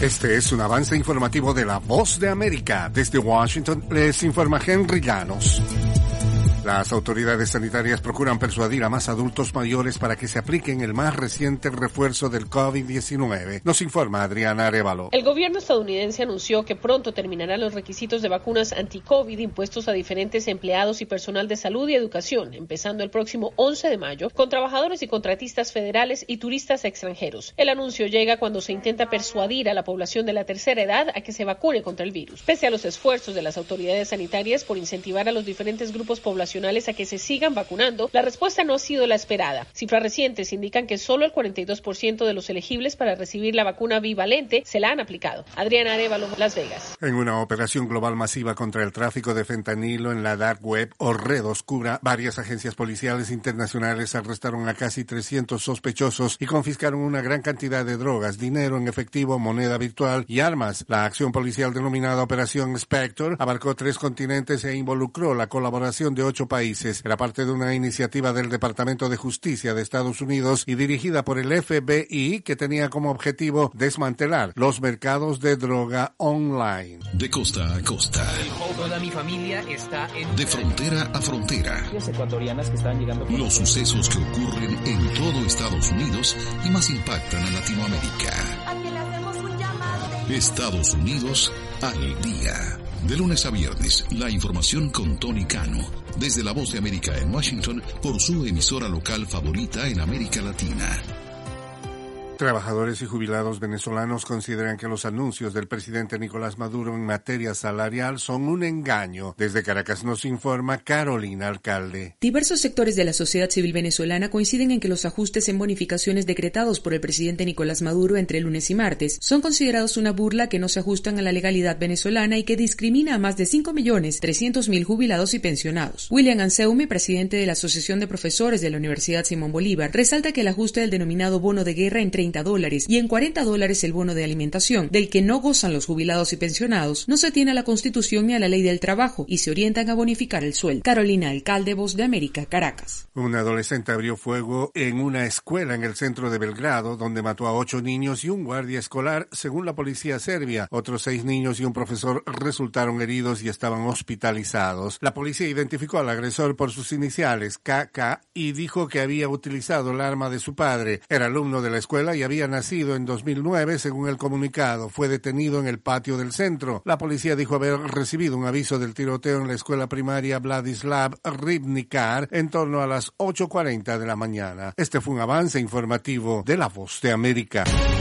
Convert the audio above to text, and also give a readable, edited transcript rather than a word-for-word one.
Este es un avance informativo de La Voz de América. Desde Washington les informa Henry Llanos. Las autoridades sanitarias procuran persuadir a más adultos mayores para que se apliquen el más reciente refuerzo del COVID-19. Nos informa Adriana Arévalo. El gobierno estadounidense anunció que pronto terminarán los requisitos de vacunas anti-COVID impuestos a diferentes empleados y personal de salud y educación, empezando el próximo 11 de mayo, con trabajadores y contratistas federales y turistas extranjeros. El anuncio llega cuando se intenta persuadir a la población de la tercera edad a que se vacune contra el virus. Pese a los esfuerzos de las autoridades sanitarias por incentivar a los diferentes grupos poblacionales a que se sigan vacunando, la respuesta no ha sido la esperada. Cifras recientes indican que solo el 42% de los elegibles para recibir la vacuna bivalente se la han aplicado. Adriana Arévalo, Las Vegas. En una operación global masiva contra el tráfico de fentanilo en la dark web o red oscura, varias agencias policiales internacionales arrestaron a casi 300 sospechosos y confiscaron una gran cantidad de drogas, dinero en efectivo, moneda virtual y armas. La acción policial denominada Operación Spectre abarcó 3 continentes e involucró la colaboración de 8 países. Era parte de una iniciativa del Departamento de Justicia de Estados Unidos y dirigida por el FBI, que tenía como objetivo desmantelar los mercados de droga online. De costa a costa. Toda mi familia está en... De frontera a frontera. Ecuatorianas que están llegando... Los sucesos que ocurren en todo Estados Unidos y más impactan a Latinoamérica. Estados Unidos al día. De lunes a viernes, la información con Tony Cano. Desde La Voz de América en Washington, por su emisora local favorita en América Latina. Trabajadores y jubilados venezolanos consideran que los anuncios del presidente Nicolás Maduro en materia salarial son un engaño. Desde Caracas nos informa Carolina Alcalde. Diversos sectores de la sociedad civil venezolana coinciden en que los ajustes en bonificaciones decretados por el presidente Nicolás Maduro entre lunes y martes son considerados una burla que no se ajustan a la legalidad venezolana y que discrimina a más de 5.300.000 jubilados y pensionados. William Anseume, presidente de la Asociación de Profesores de la Universidad Simón Bolívar, resalta que el ajuste del denominado bono de guerra en $30 y en $40 el bono de alimentación, del que no gozan los jubilados y pensionados, no se tiene a la Constitución ni a la Ley del Trabajo y se orientan a bonificar el sueldo. Carolina Alcalde, Voz de América, Caracas. Un adolescente abrió fuego en una escuela en el centro de Belgrado, donde mató a 8 niños y un guardia escolar, según la policía serbia. Otros 6 niños y un profesor resultaron heridos y estaban hospitalizados. La policía identificó al agresor por sus iniciales, KK, y dijo que había utilizado el arma de su padre. Era alumno de la escuela y había nacido en 2009, según el comunicado. Fue detenido en el patio del centro. La policía dijo haber recibido un aviso del tiroteo en la escuela primaria Vladislav Ribnikar en torno a las 8:40 de la mañana. Este fue un avance informativo de La Voz de América.